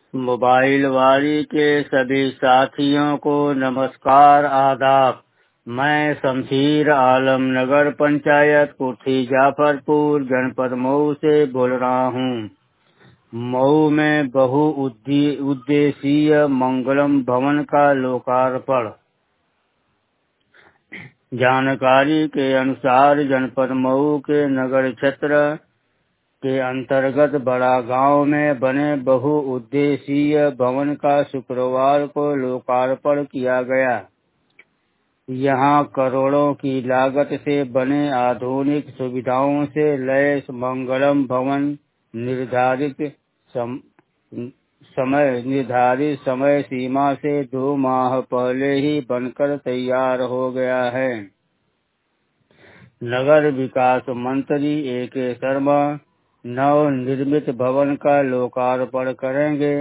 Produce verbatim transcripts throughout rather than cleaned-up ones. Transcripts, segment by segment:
Mobile वाली के सभी साथियों को नमस्कार आदाब। मैं शमशीर आलम नगर पंचायत कुर्थी जाफरपुर जनपद मऊ से बोल रहा हूँ। मऊ में बहु उद्देशीय मंगलम भवन का लोकार्पण। जानकारी के अनुसार जनपद मऊ के नगर क्षेत्र के अंतर्गत बड़ा गांव में बने बहुउद्देशीय भवन का शुक्रवार को लोकार्पण किया गया। यहां करोड़ों की लागत से बने आधुनिक सुविधाओं से लैस मंगलम भवन निर्धारित सम, समय निर्धारित समय सीमा से दो माह पहले ही बनकर तैयार हो गया है। नगर विकास मंत्री ए के शर्मा नव निर्मित भवन का लोकार्पण करेंगे।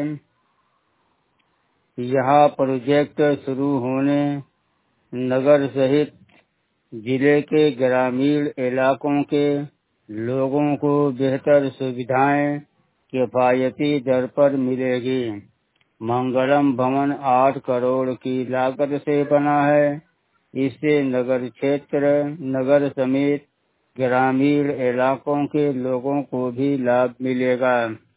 यहां प्रोजेक्ट शुरू होने नगर सहित जिले के ग्रामीण इलाकों के लोगों को बेहतर सुविधाएं किफायती दर पर मिलेगी। मंगलम भवन आठ करोड़ की लागत से बना है। इससे नगर क्षेत्र नगर समेत ग्रामीण इलाकों के लोगों को भी लाभ मिलेगा।